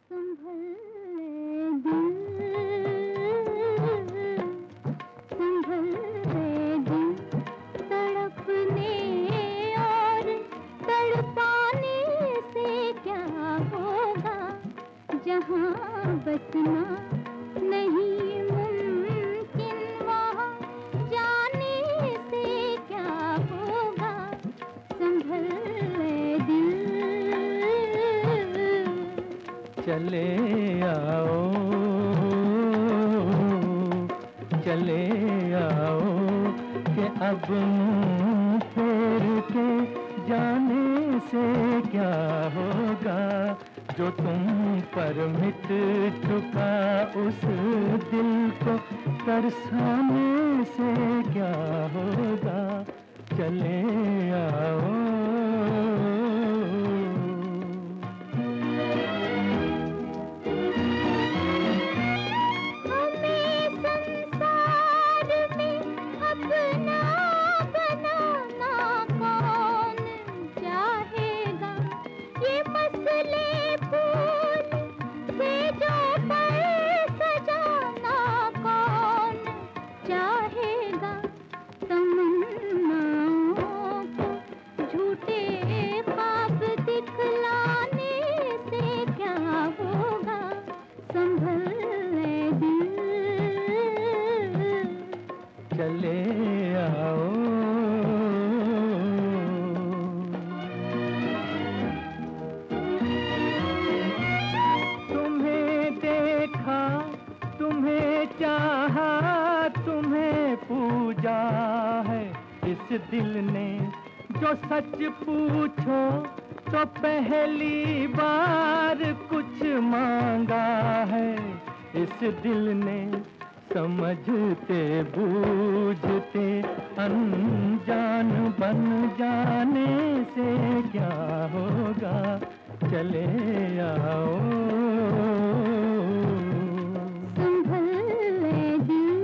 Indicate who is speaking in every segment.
Speaker 1: संभल ले दिल, संभल ले दिल, तड़पने और तड़पाने से क्या होगा, जहाँ बसना नहीं मुमकिन वहाँ जाने से क्या होगा, संभल ले दिल।
Speaker 2: चले आओ, चले आओ कि अब मुँह फेर के जाने से क्या होगा, जो तुम पर मिट चुका उस दिल को तरसाने से क्या होगा, चले आओ। चले आओ। तुम्हें देखा, तुम्हें चाहा, तुम्हें पूजा है इस दिल ने, जो सच पूछो तो पहली बार कुछ मांगा है इस दिल ने, समझते बूझते अनजान बन जाने से क्या होगा, चले आओ।
Speaker 1: संभल ले दिल,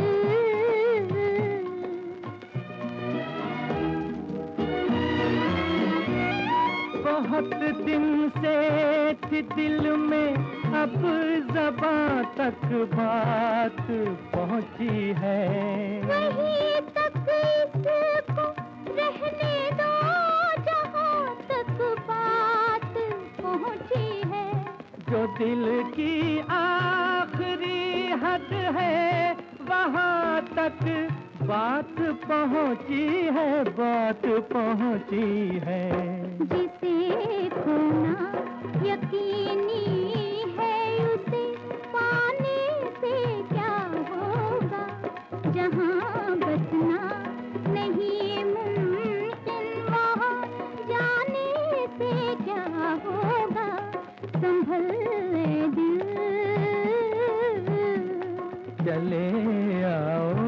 Speaker 2: बहुत दिन से थी दिल में, अब ज़बां तक बात पहुंची है,
Speaker 1: वहीं तक इसको रहने दो जहाँ तक बात पहुंची है,
Speaker 2: जो दिल की आखिरी हद है वहाँ तक बात पहुंची है, बात पहुंची है।
Speaker 1: जिसे खोना यकीनी है उसे पाने से क्या होगा, जहाँ बसना नहीं मुमकिन वहाँ जाने से क्या होगा, संभल ले दिल।
Speaker 2: चले आओ।